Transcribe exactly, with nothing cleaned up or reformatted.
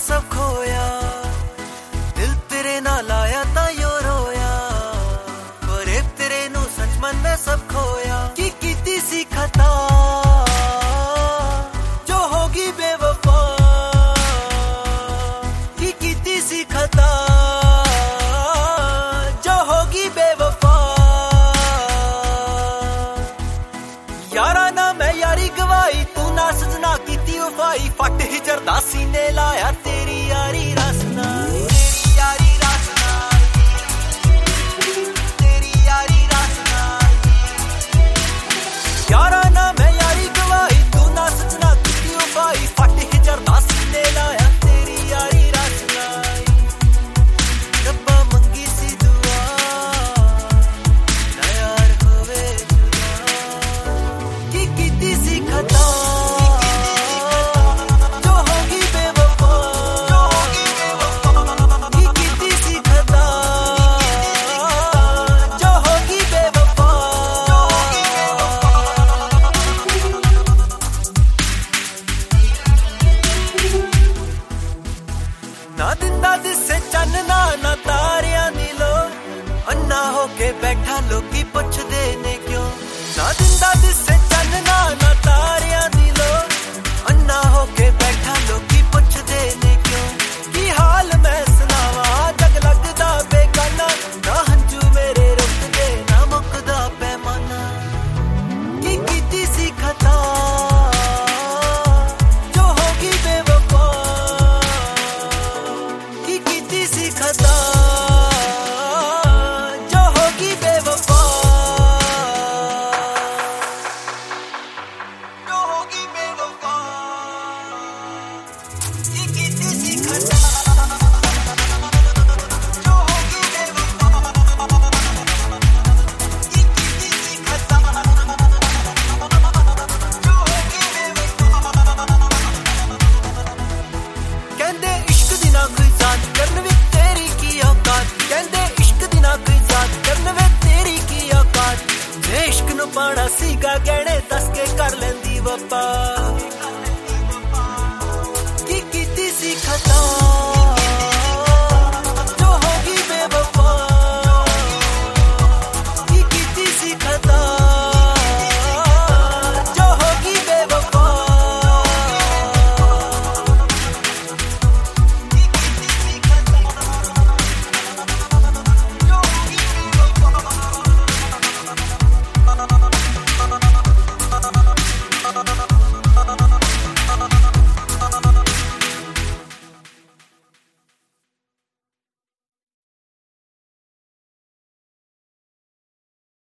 सब खोया, दिल तेरे नाल आया ता यो रोया, पर तेरे नू सच मन में सब खोया। की कीती सी खता जो होगी बेवफा, की कीती सी खता जो होगी बेवफा। यारा ना मैं यारी गवाई, तू ना सजना कीती वफाई, फट हिजर दा सीने लाया तेरी यारी रसना, तेरी यारी रसना, तेरी यारी रसना। यारा ना मैं यारी गवाई, तू ना सजना कीती वफाई, फट हिजर दा सीने लाया तेरी यारी रसना। रब्बा मंगी सी दुआ ना यार होवे जुदा, की कीती सी खता जो होगी बेवफा, की कीती सी खता जो होगी बेवफा। ना दिंदा दिसे चन्ना ना तारियां दी लो, अन्ना होके बैठा लोकी पुछदे ने क्यों। ना दिंदा दिसे चन्ना ना तारियां दी लो, अन्ना होके बैठा लोकी पुछदे ने क्यों। की हाल मैं सुनावा जग लगदा बेगाना, ना हंजू मेरे रुकदे ना मुकदा पैमाना। की कीती सी खता जो होगी बेवफा, की कीती सी खता जो होगी बेवफा, जो होगी बेवफा। की कीती सी खता जो होगी बेवफा, की कीती सी खता जो होगी बेवफा। कहंदे इश्क दी ना कोई जात करन वे तेरी की औकात, कहंदे इश्क दी ना कोई जात करन वे तेरी की औकात। जे इश्क नू पाना सीगा गहने दस के कर लैंदी वफा।